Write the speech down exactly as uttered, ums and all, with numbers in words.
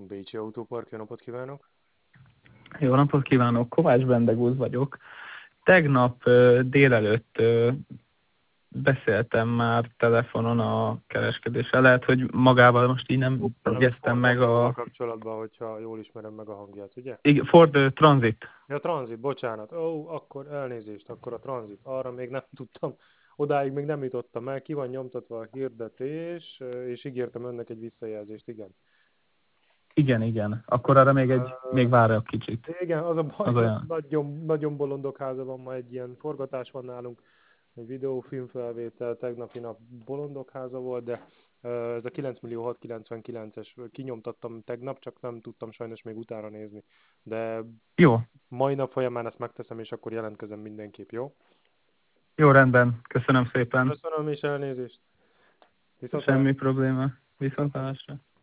Bécsi Autópark, jó napot kívánok! Jó napot kívánok, Kovács Bendegúz vagyok. Tegnap ö, délelőtt ö, beszéltem már telefonon a kereskedéssel. Lehet, hogy magával most így nem jegyeztem Ford meg Mondóval a... kapcsolatban, hogyha jól ismerem meg a hangját, ugye? Igen, Ford ö, Transit. Ja, Transit, bocsánat. Ó, akkor elnézést, akkor a Transit. Arra még nem tudtam, odáig még nem jutottam el, ki van nyomtatva a hirdetés, és ígértem önnek egy visszajelzést, igen. Igen, igen. Akkor arra még egy, még várok kicsit. Igen, az a baj, Az hogy olyan. nagyon, nagyon bolondok háza van, ma egy ilyen forgatás van nálunk, egy videófilmfelvétel, tegnapi nap bolondok háza volt, de ö, ez a kilenc millió hatszázkilencvenkilences kinyomtattam tegnap, csak nem tudtam sajnos még utána nézni. De Jó, mai nap folyamán ezt megteszem, és akkor jelentkezem mindenképp, jó? jó rendben. Köszönöm szépen. Köszönöm és elnézést. Viszont Semmi probléma. Viszontlátásra.